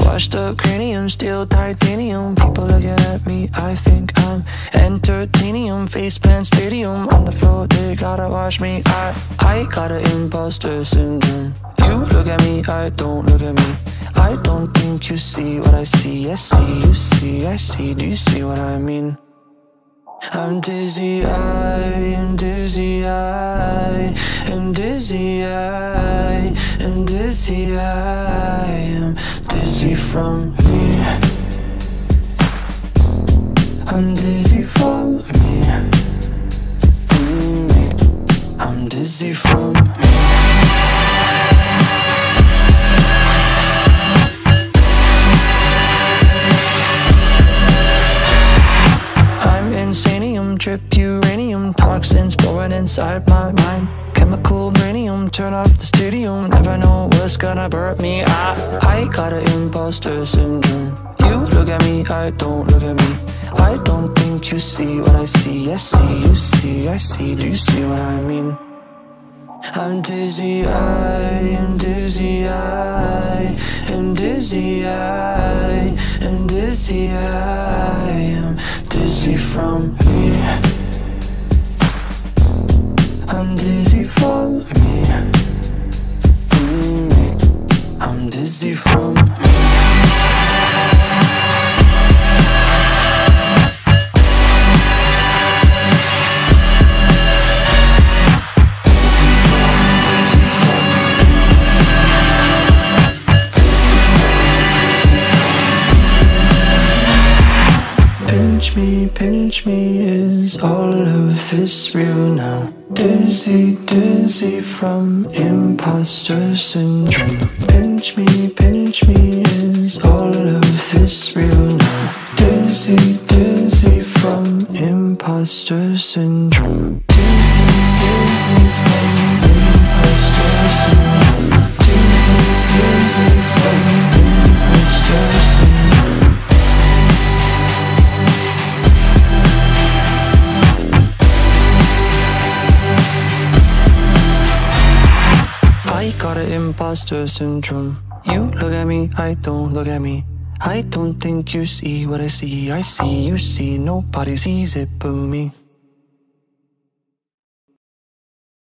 Washed up cranium, still titanium. People looking at me, I think I'm entertaining them. Faceplant stadium, on the floor, they gotta watch me. I got an imposter syndrome. You look at me, I don't look at me. I don't think you see what I see. I see, you see, I see. Do you see what I mean? I'm dizzy, I am dizzy, I am dizzy, I am dizzy, I am dizzy from me. I'm dizzy from me. I'm dizzy from me. Trip uranium, toxins blowing inside my mind. Chemical brainium, turn off the stadium. Never know what's gonna burn me. I got an imposter syndrome. You look at me, I don't look at me. I don't think you see what I see. I see, you see, I see. Do you see what I mean? I'm dizzy, I am dizzy, I am dizzy, I am dizzy, I am dizzy from me. I'm dizzy from me. I'm dizzy from me. Pinch me, is all of this real now? Dizzy, dizzy from imposter syndrome. Pinch me, is all of this real now? Dizzy, dizzy from imposter syndrome. Dizzy, dizzy from imposter syndrome. Dizzy, dizzy from imposter syndrome. I got an imposter syndrome. You look at me, I don't look at me. I don't think you see what I see. I see, you see, nobody sees it but me.